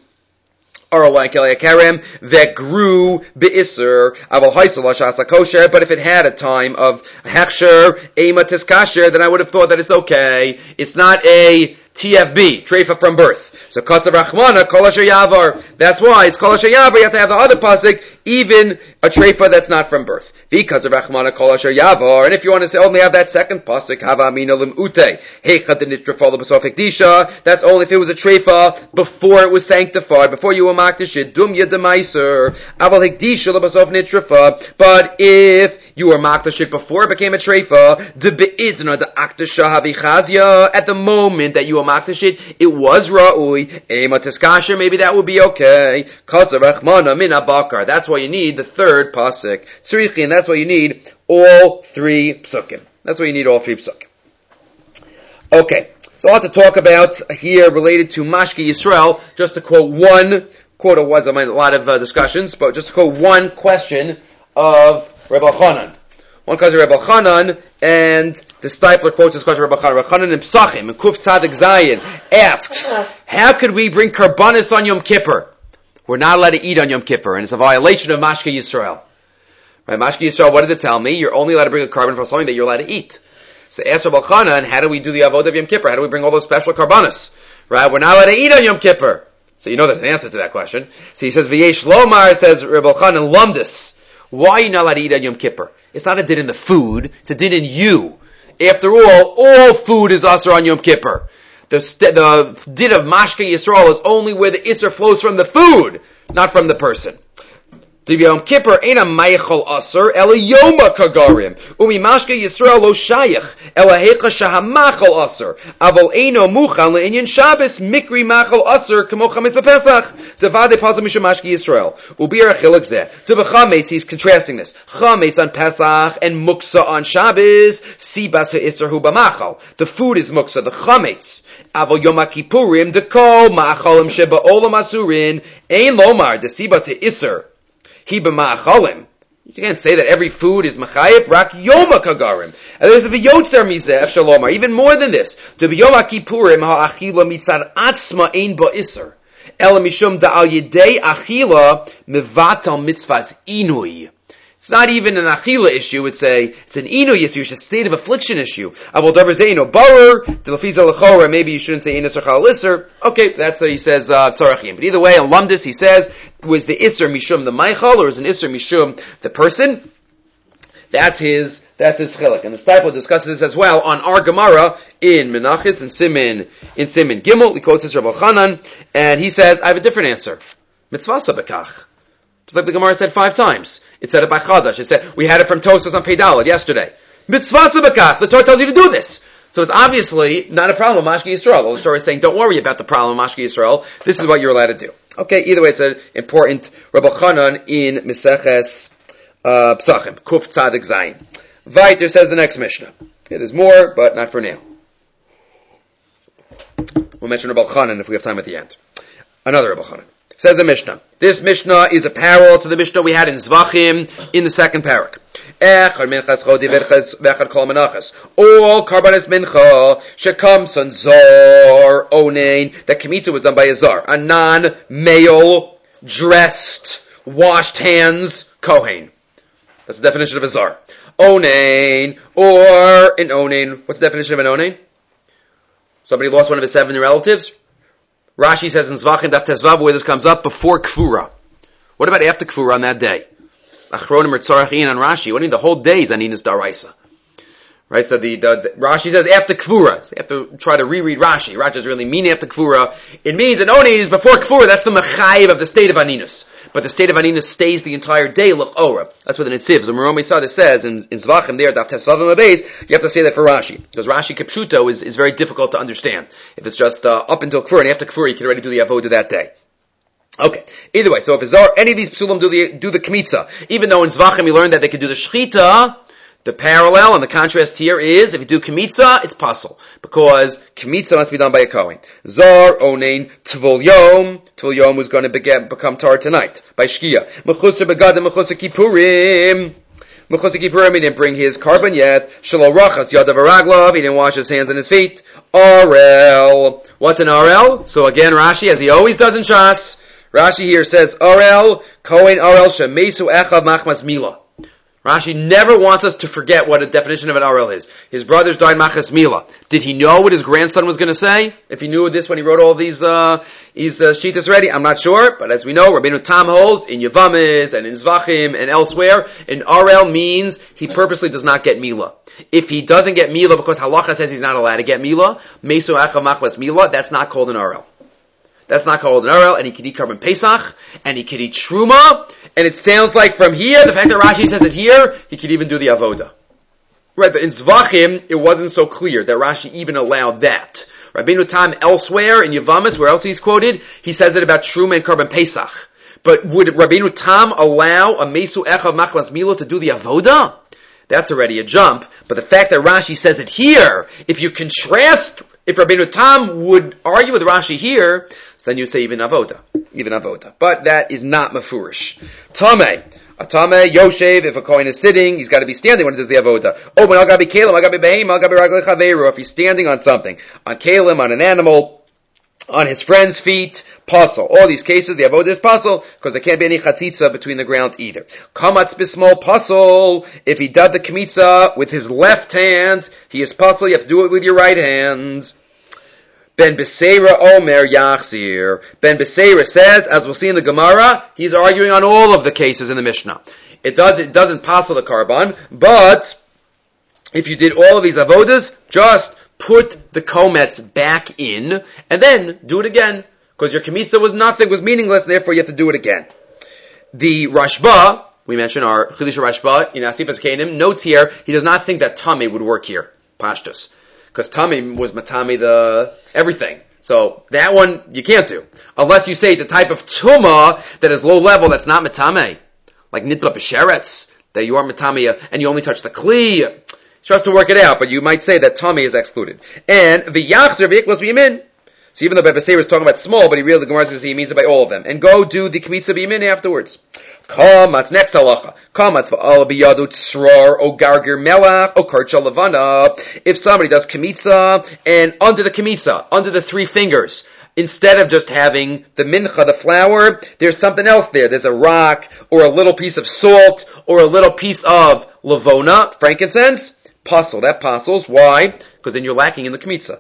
that grew be'isr aval haisel shasa kosher, but if it had a time of hechsher ema tiskasher, then I would have thought that it's okay. It's not a T F B, treifa from birth. So katzav rachmana kol asher yavar. That's why it's kol asher yavar. You have to have the other pasuk, even a treifa that's not from birth. V'katzav rachmana kol asher yavar. And if you want to say only have that second pasuk, hava amina lim ute heichad denitra fala b'sof hekdisha. That's only if it was a treifa before it was sanctified, before you were makdish it. Dum yedemaiser aval hekdisha l'b'sof nitrafa. But if you were makdish it before it became a treifa, the be'izna the akdasha havichazia. At the moment that you were makdish it, it was ra'ui. Ema tiskasher, maybe that would be okay. Katzav rachmana min abakar. That's why you need the third pasuk. Tzrichi, and that's why you need all three psukim. That's why you need all three psukim. Okay, so a lot to talk about here related to Mashki Yisrael. Just to quote one quote, it was I mean, a lot of uh, discussions, but just to quote one question of Rebbe Chanan. One question of Rebbe Chanan, and the Stifler quotes this question of Rebbe Chanan. Rebbe Chanan in Psachim, in Kuf Tzadik Zayin, asks, how could we bring karbanis on Yom Kippur? We're not allowed to eat on Yom Kippur, and it's a violation of Mashke Yisrael. Right, Mashke Yisrael, what does it tell me? You're only allowed to bring a carbon from something that you're allowed to eat. So ask Rebbe Chanan, how do we do the avodah of Yom Kippur? How do we bring all those special karbanis? Right, we're not allowed to eat on Yom Kippur. So you know there's an answer to that question. So he says, V'yesh Lomar, says Rebbe Chanan, Lumdis. Why are you not allowed to eat on Yom Kippur? It's not a din in the food, it's a din in you. After all, all food is asur on Yom Kippur. The, st- the din of Mashke Yisrael is only where the isser flows from the food, not from the person. The Yom Kippur ain't a Maychol Aser, Ela Yoma Kagarim. Umi Mashke Yisrael lo Shayach, Ela Hecha Shahamachol Aser. Aval Eino Muchal Le'inyan Shabbos, Mikri Machol Aser, Kamo Chametz B'Pesach. Devade Pazel Mishum Mashke Yisrael. Ubir Achilak Zeh. To B'Chametz, he's contrasting this. Chametz on Pesach and Muksa on Shabbos, Sibas Ha'Iser Hu B'Machal. The food is Muksa, the Chametz. Aval Yom Kippurim, Dekol Ma'acholim Sheba Olam Asurin, Ein Lomar, the Sibas Ha'Iser. He b'ma'achalim. You can't say that every food is machayip, rak yoma kagarim. And there's a v'yotzer mizeh, efshalomar. Even more than this. The b'yom kippurim ha'achila mitzad atzma ein ba'iser. Ela mishum da'al yedei achila mevatal mitzvahs inui. It's not even an achila issue, it's a, it's an inui issue, it's a state of affliction issue. Avol davar zeino barer, the lechora, maybe you shouldn't say inas or chalisser. Okay, that's how he says, uh, tzarachim. But either way, on Lumdis, he says, was the Isser Mishum the Maichal, or is an Isser Mishum the person? That's his, that's his chilek. And the Steipler discusses this as well on our Gemara in Menachis, in Simin, in Simin Gimel. He quotes this Rabbi Chanan, and he says, I have a different answer. Mitzvasa bekach. Just like the Gemara said five times. It said it by Chadash. It said, we had it from Tosas on Peidalad yesterday. Mitzvasa bekach. The Torah tells you to do this. So it's obviously not a problem with Mashke Yisrael. The Torah is saying, don't worry about the problem with Mashke Yisrael. This is what you're allowed to do. Okay, either way, it's an important Rabbi Chanan in Meseches uh, Psachim, Kuf Tzadik Zayin. Vaiter says the next Mishnah. Okay, there's more, but not for now. We'll mention Rabbi Chanan if we have time at the end. Another Rabbi Chanan. Says the Mishnah. This Mishnah is a parallel to the Mishnah we had in Zvachim in the second parak. All karbanis mincha shekams on zar onein. That kmitza was done by a zar, a non-male, dressed, washed hands kohen. That's the definition of a zar. Onein or an onein. What's the definition of an onein? Somebody lost one of his seven relatives. Rashi says in Zvachim Daf Tezvav where this comes up before Kfura. What about after Kfura on that day? Achronim or Tzarachin on Rashi. What do you mean the whole day is Aninas Daraisa? Right, so the, the, the Rashi says after Kfura. So you have to try to reread Rashi. Rashi doesn't really mean after Kfura. It means an Onein is before Kfura. That's the Mechayiv of the state of Aninus. But the state of Aninus stays the entire day, L'chora. That's what the Netziv, the Merom Yisada says in, in Zvachim there, Daf Tesvavim Abeis, you have to say that for Rashi. Because Rashi Kipshuto is, is very difficult to understand. If it's just uh, up until Kfura, and after Kfura you can already do the Avodah that day. Okay. Either way, so if Zar, any of these psulim do the, do the kmitza, even though in Zvachim you learned that they could do the shchita, the parallel and the contrast here is, if you do kmitza, it's pasul. Because kmitza must be done by a kohen. Zar, onein, tvul yom, tvul yom was going to begin, become tar tonight, by shkia. Mechusar begadim, mechusar kippurim. Mechusar kippurim, he didn't bring his carbon yet. Shelo rachas yadav araglav, he didn't wash his hands and his feet. Arel. What's an arel? So again, Rashi, as he always does in Shas, Rashi here says, Arel, Kohen Arel, Shemesu Echav Machmas Mila. Rashi never wants us to forget what a definition of an Arel is. His brothers died Machmas Mila. Did he know what his grandson was going to say? If he knew this when he wrote all these, uh, these, uh, Shitas ready, I'm not sure, but as we know, Rabbeinu Tam holds in Yevamos and in Zvachim and elsewhere, an Arel means he purposely does not get Mila. If he doesn't get Mila because Halacha says he's not allowed to get Mila, Mesu Echav Machmas Mila, that's not called an Arel. That's not called an Arel, and he could eat Karban Pesach, and he could eat Truma, and it sounds like from here, the fact that Rashi says it here, he could even do the Avoda. Right, but in Zvachim, it wasn't so clear that Rashi even allowed that. Rabbeinu Tam elsewhere, in Yevamos, where else he's quoted, he says it about Truma and Karban Pesach. But would Rabbeinu Tam allow a Mesu Echav Machmas Mila to do the Avoda? That's already a jump, but the fact that Rashi says it here, if you contrast, if Rabbeinu Tam would argue with Rashi here, so then you say even avoda, even avoda. But that is not mafurish. Tameh, a tameh yoshev. If a kohen is sitting, he's got to be standing when he does the avoda. Oh, but I'll be kalim, I'll be behem, I'll be raglei chaveru. If he's standing on something, on kalim, on an animal, on his friend's feet, pasul. All these cases, the avoda is pasul because there can't be any chatzitza between the ground either. Kamatz bismol pasul. If he did the kmitza with his left hand, he is pasul. You have to do it with your right hand. Ben Beseira Omer Yachzir. Ben Beseira says, as we'll see in the Gemara, he's arguing on all of the cases in the Mishnah. It does, it doesn't pasul the karban, but if you did all of these avodas, just put the kometz back in, and then do it again. Because your kmitza was nothing, was meaningless, and therefore you have to do it again. The Rashba, we mentioned our Chidush Rashba in Asifas Kainim, notes here, he does not think that Tami would work here, Pashtus. Because Tami was Matami the everything. So that one you can't do. Unless you say it's a type of Tuma that is low level that's not Matame. Like Nitla B'Sheretz, that you are Matami and you only touch the Kli. Just to work it out, but you might say that Tami is excluded. And V'yachzer v'yiklos v'yamin. So even though Bebeseir is talking about small, but he really, the Gemara is going to say he means it by all of them. And go do the Kmitza B'yamin afterwards. Kamatz, next halacha. Kamatz v'al b'yadu tzrar, o gargir melach, o karcha levana. If somebody does Kmitza, and under the Kmitza, under the three fingers, instead of just having the mincha, the flour, there's something else there. There's a rock, or a little piece of salt, or a little piece of levona, frankincense. Puzzle, that puzzles. Why? Because then you're lacking in the kmitza.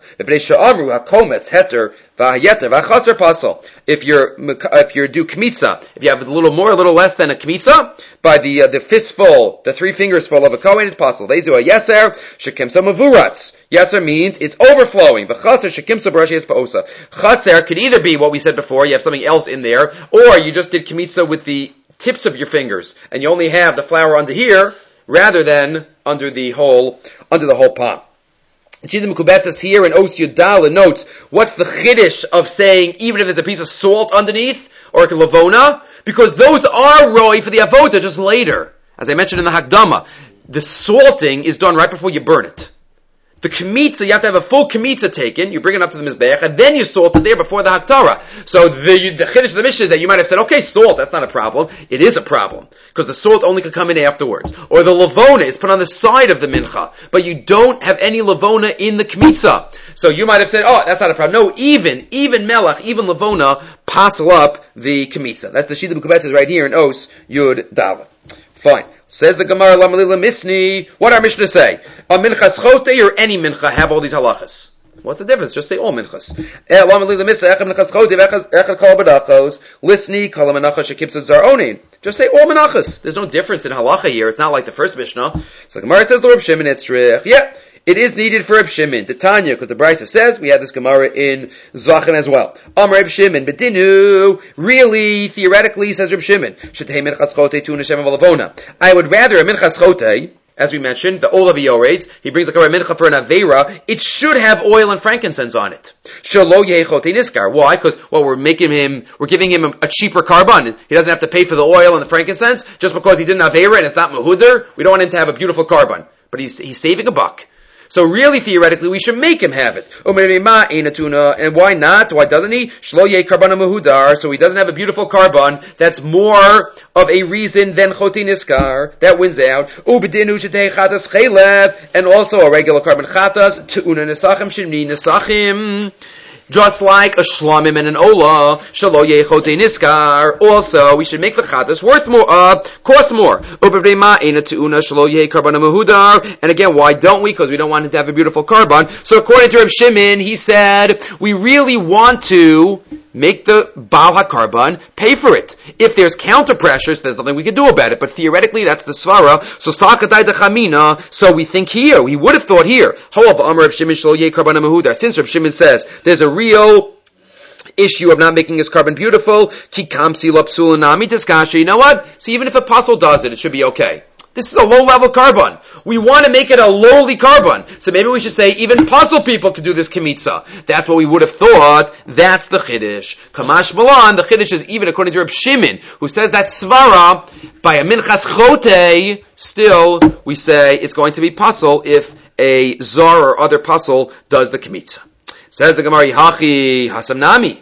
If you're if you're do kmitza, if you have a little more, a little less than a kmitza, by the uh, the fistful, the three fingers full of a kohen, it's puzzle. They do a yeser shekimsa mavuratz. Yeser means it's overflowing. V'chaser shekimsa b'rashi espaosa. Chaser could either be what we said before, you have something else in there, or you just did kmitza with the tips of your fingers, and you only have the flour under here, rather than under the whole, under the whole palm. Shida Mekubetzes here in Os Yudala notes, what's the chiddush of saying, even if there's a piece of salt underneath, or a levona? Because those are roi for the avoda just later. As I mentioned in the Hakdama, the salting is done right before you burn it. The kmitza, you have to have a full kmitza taken, you bring it up to the mizbeach, and then you salt it there before the haktara. So the, the chiddush of the Mishnah is that you might have said, okay, salt, that's not a problem. It is a problem, because the salt only could come in afterwards. Or the levona is put on the side of the mincha, but you don't have any levona in the kmitza. So you might have said, oh, that's not a problem. No, even, even melach, even levona, passel up the kmitza. That's the Shida Mekubetzes right here in Os Yud Dalet. Fine. Says the Gemara, Lamalila Misni, what our Mishnah say? A minchas chote or any mincha have all these halachas? What's the difference? Just say all minchas. Lamalila Misni, echad minchas chote, echad kol badachos, lisni, kol menacha shekipsut zaronin. Just say all menachas. There's no difference in halacha here. It's not like the first Mishnah. So the Gemara says, the Reb Shimon etzrich. Yeah. It is needed for Reb Shimon. The Tanya, because the Brisa says, we have this Gemara in Zvachim as well. Am Reb Shimon, bedinu, really, theoretically, says Reb Shimon, Shetei minchas chote tu neshem v'lavona. I would rather a minchas chote, as we mentioned, the Olav Yoretz, he brings a mincha for an Aveira, it should have oil and frankincense on it. Shelo yeh chote niskar. Why? Because, well, we're making him, we're giving him a, a cheaper carbon. He doesn't have to pay for the oil and the frankincense, just because he didn't have Aveira and it's not Mehuder. We don't want him to have a beautiful carbon. But he's, he's saving a buck. So really, theoretically, we should make him have it. And why not? Why doesn't he? So he doesn't have a beautiful carbon. That's more of a reason than choti niskar. That wins out. And also a regular carbon chatas. Just like a shlamim and an ola, shalo yechote niskar. Also, we should make the chatas worth more, uh, cost more. And again, why don't we? Because we don't want it to have a beautiful carbon. So according to Reb Shimon, he said, we really want to make the Baal HaKarban pay for it. If there's counter pressures, there's nothing we can do about it. But theoretically, that's the svara. So Sakatai Dechamina. So we think here, we would have thought here. However, Amar Reb Shimon Shlo Yeh Karban Mahudar. Since Reb Shimon says there's a real issue of not making his carbon beautiful, Ki Kamsi Lapsul Nami Tiskashi. You know what? So even if a puzzle does it, it should be okay. This is a low-level carbon. We want to make it a lowly carbon. So maybe we should say even puzzle people could do this kmitza. That's what we would have thought. That's the chiddush. Kamash Malan, the chiddush is even according to Reb Shimon, who says that svara, by a minchas chote, still we say it's going to be puzzle if a zar or other puzzle does the kmitza. Says the Gemara, Hachi Hasamnami.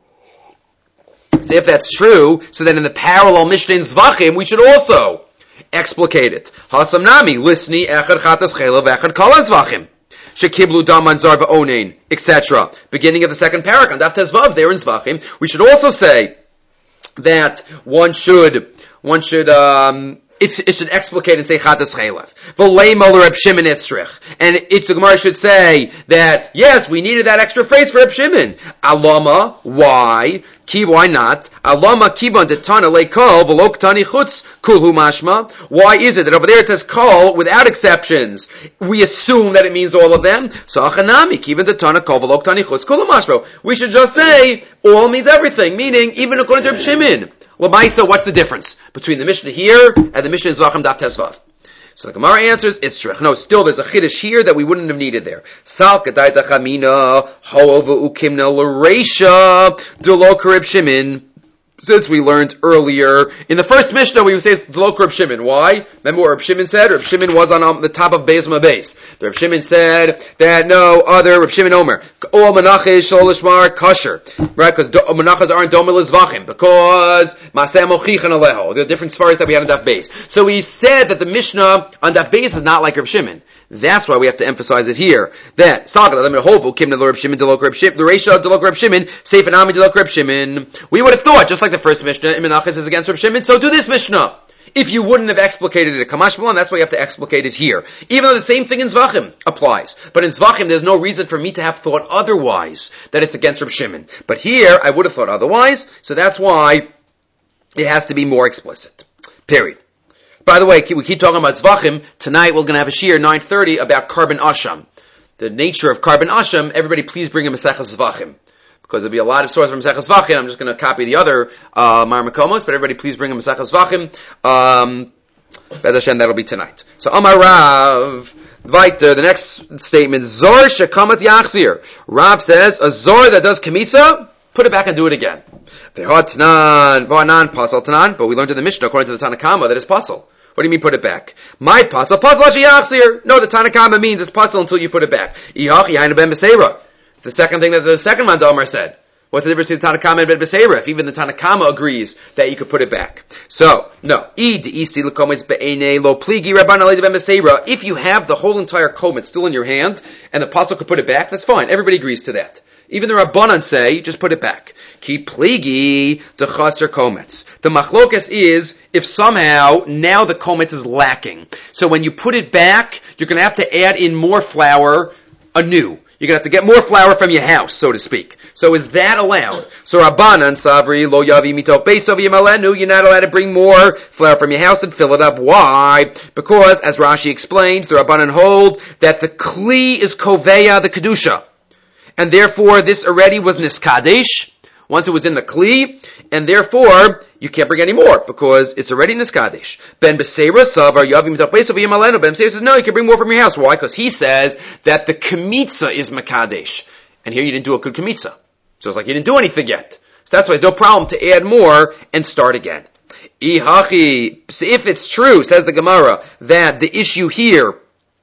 So if that's true, so then in the parallel Mishnah in Zvachim, we should also explicate it. Hasam nami, lisni echad chatas chela v'echad kol hazvachim. Shekiblu daman zar v'onein, et cetera. Beginning of the second parak, on Daf Tezvav, there in Zvachim, we should also say that one should, one should, um, It's, it should explicate and say chatas chelev. V'leimal Reb Shimon etzrich. And it's the Gemara should say that, yes, we needed that extra phrase for Reb Shimon. Alama, why? Ki, why not? Alama kiban detana leikol v'lo ktani chutz kulhu mashma. Why is it that over there it says kol without exceptions? We assume that it means all of them. So achanami kiban detana kol v'lo ktani chutz kulhu mashma. We should just say all means everything, meaning even according to Reb Shimon. L'maisa, what's the difference between the Mishnah here and the Mishnah in Zvachim Daf Tesvav? So the Gemara answers, it's true. No, still there's a chiddush here that we wouldn't have needed there. Sal kadaita chamina, ho'ova ukimna l'reisha, delo karib shimin. Since we learned earlier, in the first Mishnah we would say it's delo karib shimin. Why? Remember what Reb Shimon said? Reb Shimon was on um, the top of Beis Ma Beis. The Reb Shimon said that no other, Reb Shimon Omer, all menachas sholishmar kosher. Right? Because menachas aren't domel zvachim. Because maseh mochichan aleho. There are different svaris that we had on Daf Beis. So we said that the Mishnah on Daf Beis is not like Reb Shimon. That's why we have to emphasize it here. That we would have thought, just like the first Mishnah, Menachos is against Reb Shimon, so do this Mishnah. If you wouldn't have explicated it at Kamash Malon, that's why you have to explicate it here. Even though the same thing in Zvachim applies. But in Zvachim, there's no reason for me to have thought otherwise, that it's against Reb Shimon. But here, I would have thought otherwise, so that's why it has to be more explicit. Period. By the way, we keep talking about Zvachim. Tonight we're going to have a shiur, nine thirty, about Karban Asham. The nature of Karban Asham. Everybody please bring a Maseches Zvachim. Because there'll be a lot of sources from Maseches Zvachim. I'm just going to copy the other uh, Mar Makomos, but everybody please bring a Maseches Zvachim. Um, Bez Hashem, that'll be tonight. So Amar Rav, Weiter, the next statement, Zor Shekamat Yachzir. Rav says, a Zor that does Kemitza, put it back and do it again. But we learned in the Mishnah, according to the Tanakama, that it's puzzle. What do you mean put it back? My puzzle, puzzle here. No, the Tanakama means it's puzzle until you put it back. It's the second thing that the second Mandamar said. What's the difference between the Tanakama and Ben Beseira? If even the Tanakama agrees that you could put it back. So, no. If you have the whole entire komet still in your hand, and the puzzle could put it back, that's fine. Everybody agrees to that. Even the Rabbanan say, just put it back. Ki pligi the chaser komets. The machlokas is, if somehow, now the komets is lacking. So when you put it back, you're gonna have to add in more flour anew. You're gonna have to get more flour from your house, so to speak. So is that allowed? So Rabbanan Savri lo yavi mito beisov yimalenu. You're not allowed to bring more flour from your house and fill it up. Why? Because, as Rashi explained, the Rabbanan hold that the kli is koveya, the kedusha. And therefore, this already was niskadesh, once it was in the kli, and therefore, you can't bring any more, because it's already niskadesh. Ben Beseira Savar Yavim Tachbeso V'Yamalenu. Ben Beseira says, no, you can bring more from your house. Why? Because he says that the kemitza is makadesh. And here you didn't do a good kemitza. So it's like you didn't do anything yet. So that's why there's no problem to add more and start again. Ihachi, so if it's true, says the Gemara, that the issue here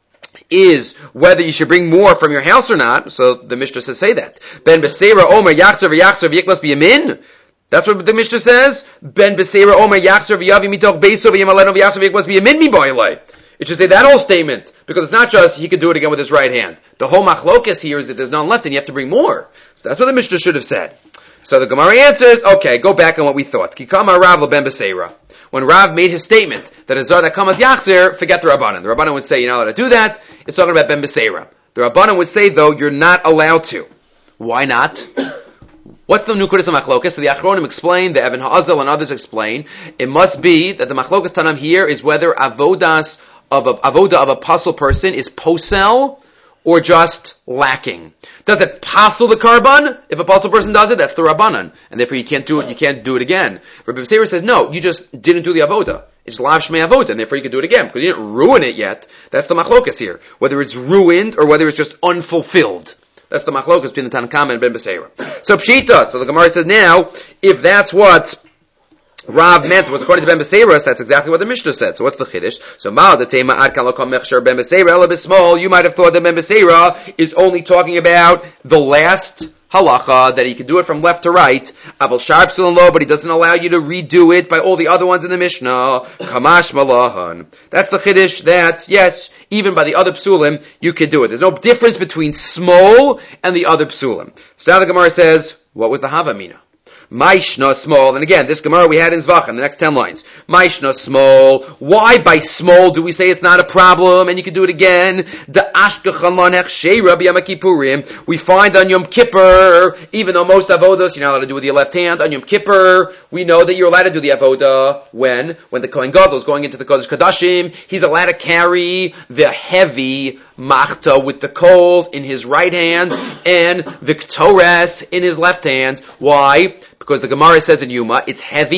is whether you should bring more from your house or not. So the Mishnah says say that. Ben Beseira Omer Yachzer V'Yachzer V'Yiklas B'Yamin. That's what the Mishnah says. Ben Beseira Omer Yachzer V'Yavi Mitoch Beiso V'Yamalenu V'Yachzer V'Yiklas B'Yamin Miboilei. It should say that whole statement, because it's not just he could do it again with his right hand. The whole machlokas here is that there's none left and you have to bring more. So that's what the Mishnah should have said. So the Gemara answers, okay, go back on what we thought. Kikama Rav Ben Beseira. When Rav made his statement that a zar that comes yachzer, forget the Rabbanan. The Rabbanan would say you're not allowed to do that. It's talking about Ben Beseira. The Rabbanan would say though you're not allowed to. Why not? What's the Nukudas of Machlokas? So the Achronim explain, the Evan Ha'azel and others explain, it must be that the Machlokas Tanam here is whether avodas of a avoda of a puzzle person is posel or just lacking. Does it passel the karban? If a puzzle person does it, that's the Rabbanan. And therefore you can't do it, you can't do it again. Rabbi Beseira says, no, you just didn't do the avoda. It's lav shmei avoda, and therefore you can do it again, because you didn't ruin it yet. That's the machlokas here. Whether it's ruined or whether it's just unfulfilled. That's the machlokas between the Tanakama and Ben Beseira. So pshita, so the Gemara says now, if that's what Rav meant was according to Ben Beseira, that's exactly what the Mishnah said. So what's the chiddush? So Ma'al Detema Ad Kan Lokam Mechsher Ben Beseira Ela B'Smol. You might have thought that Ben Beseira is only talking about the last halacha, that he can do it from left to right. Aval Shar Psulim Lo, but he doesn't allow you to redo it by all the other ones in the Mishnah. Kamash Malahan. That's the chiddush that, yes, even by the other psulim, you can do it. There's no difference between small and the other psulim. So now the Gemara says, what was the Havamina? Maishna small, and again, this Gemara we had in Zvachim, the next ten lines. Maishna small. Why by small do we say it's not a problem and you can do it again? The Ashkechan Lanech Sheira B'Yom Kippurim. We find on Yom Kippur, even though most avodas you're not allowed to do with your left hand, on Yom Kippur, we know that you're allowed to do the avoda when? When the Kohen Gadol is going into the Kodesh Kodashim, he's allowed to carry the heavy machta with the coals in his right hand and the ktores in his left hand. Why? Because the Gemara says in Yuma, it's heavy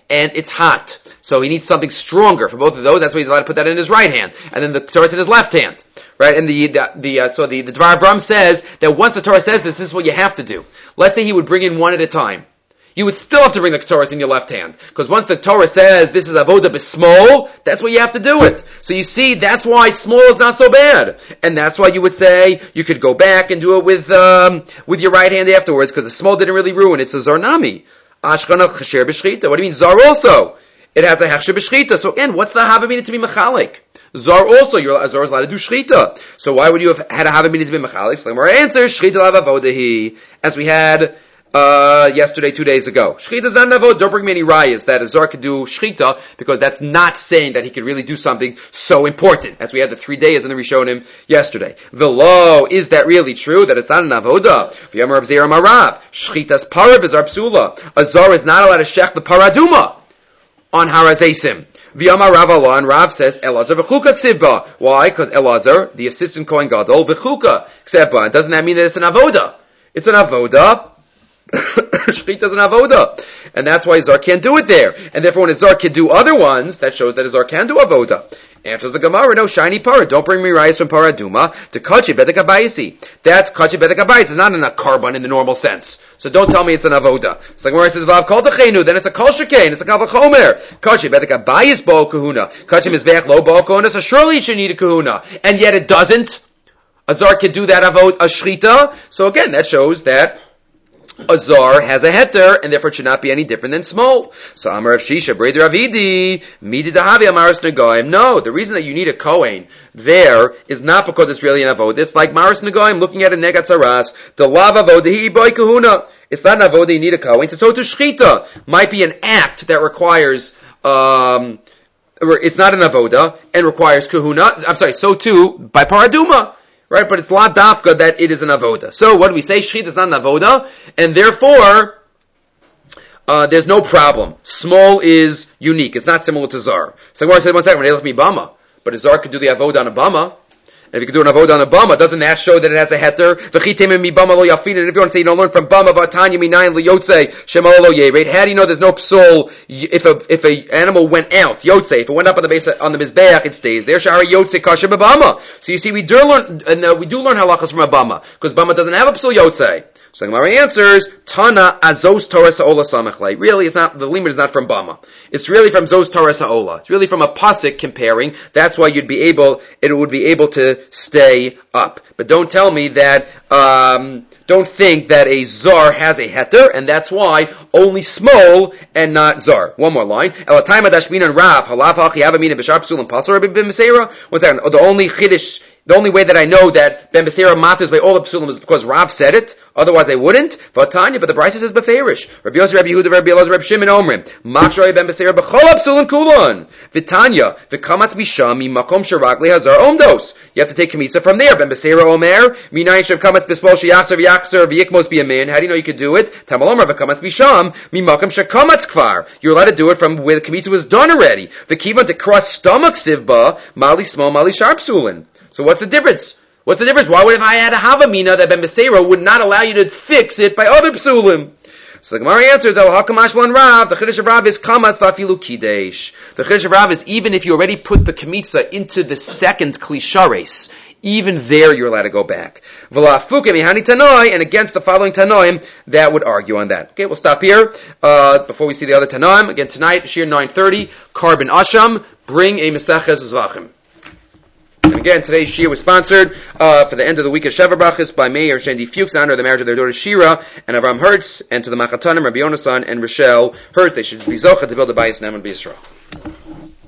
and it's hot. So he needs something stronger for both of those. That's why he's allowed to put that in his right hand. And then the Torah is in his left hand. Right? And the, the, the uh, so the, the Dvar Avram says that once the Torah says this, this is what you have to do. Let's say he would bring in one at a time. You would still have to bring the Torah in your left hand. Because once the Torah says this is avoda b'smol, that's what you have to do it. So you see, that's why small is not so bad. And that's why you would say you could go back and do it with um, with your right hand afterwards, because the small didn't really ruin it. It's a zarnami. Ashkana chasher b'shchita. What do you mean zar also? It has a hechsher b'shchita. So again, what's the havamina to be mechalik? Zar also, your Zar is allowed to do shchita. So why would you have had a havamina to be mechalik? So our answer, shchita lav avodahi, as we had Uh, yesterday, two days ago. Shchita is not an avodah. Don't bring me any rayas that a zar could do shchita, because that's not saying that he could really do something so important, as we had the three days in the Rishonim yesterday. V'lo, is that really true, that it's not an avodah? V'yamar Abzeir Marav, shchita's parav is psula. A zar is not allowed to shech the paraduma on harazesim. V'yamar Rav Allah, and Rav says, Elazar v'chuka ksibba. Why? Because Elazar, the assistant Kohen Gadol, v'chuka ksibba. And doesn't that mean that it's an avodah? It's an avodah. Shchita is an avoda, and that's why Zar can't do it there. And therefore, when a Zar can do other ones, that shows that a Zar can do avoda. Answers the Gemara, no shiny para. Don't bring me rice from paraduma to kachi bedek abayisi. That's kachi bedek abayis. It's not in a carbon in the normal sense. So don't tell me it's an avoda. So the Gemara says vav kol techenu. Then it's a kol shekain. It's a kal v'chomer. Kachi bedek abayis bo kahuna. Kachi mizbeach lo bo kahuna. So surely it should need a kahuna, and yet it doesn't. A Zar can do that avod a shchita. So again, that shows that a zar has a heter, and therefore it should not be any different than small. So Amar of Shisha, Breder Avidi, Midi Dahavi Amaris Negoim. No, the reason that you need a Kohen there is not because it's really an avod. It's like Maris Negoim looking at a Negat Saras. The lava avodahi boy kahuna. It's not an avodah, you need a Kohen. So to shchita might be an act that requires, um, it's not an avodah and requires kahuna. I'm sorry, so too by paraduma. Right, but it's la dafka that it is an avoda. So what do we say? Shchita is not an avoda, and therefore uh, there's no problem. Small is unique. It's not similar to zar. So I said one second, when they left me bama, but a zar could do the avoda on a bama. And if you could do an avodah on a bama, doesn't that show that it has a heter? And if you want to say you don't learn from bama, vatanya minayin liyotze shemalo lo yered. How do you know there's no psul if a if a animal went out yotze? If it went up on the base on the mizbeach, it stays there. Shara yotze kasher b'bama. So you see, we do learn and uh, we do learn halachas from a bama because bama doesn't have a psul yotze. So the Gemara answers, Tana azos Torah sa'ola samachlei. Really, it's not, the limit is not from Bama. It's really from Zos Torah sa'ola. It's really from a pasuk comparing. That's why you'd be able, it would be able to stay up. But don't tell me that, um, don't think that a zar has a heter, and that's why only small and not zar. One more line. Elatayma dashmin and Rav, halaf hachi havamina b'shar psul and pasor b'mesera. One second. The only chiddush, the only way that I know that Ben Besera matters by all the psulim is because Rav said it. Otherwise, I wouldn't. Vatanya, but the Brisa says beferish. Rabbi Yosef, Rabbi Yehuda, Rabbi Elazar, Rabbi Shimon, Omrim. Machshoy Ben Besera b'chol psulim kulon. Vitanya, v'kamatz misham mimakom sharak lehazar omdos. You have to take kamisa from there. Ben Besera Omer minayin shav kamatz b'spol sheyachzer v'yachzer v'yikmos b'yamin. How do you know you could do it? Tamal Omer v'kamatz misham mimakom shakamatz kvar. You're allowed to do it from where the kamisa was done already. V'kivan to cross stomach sivba mali small mali sharp sulin. So what's the difference? What's the difference? Why would if I had a havamina that Ben Besera would not allow you to fix it by other psulim? So the Gemara answers, El Hakamash Lan Rav, the Chiddush of Rav is Kamatz Vafilu Kidesh. The Chiddush of Rav is even if you already put the Kemitza into the second Klishares, even there you're allowed to go back. V'lafuke mihani Tanoi, and against the following Tanoim, that would argue on that. Okay, we'll stop here. Uh, before we see the other Tanoim, again tonight, Shir nine thirty, Carbon Asham, bring a Meseches Zvachim. And again, today's Shia was sponsored uh, for the end of the week of Sheva Brachas by Meir Shandy Fuchs, in honor of the marriage of their daughter Shira and Avram Hertz, and to the Machatanim, Rabbi Yonasan and Rochelle Hertz. They should be Zocha to build a Bayis Neman B'Yisrael.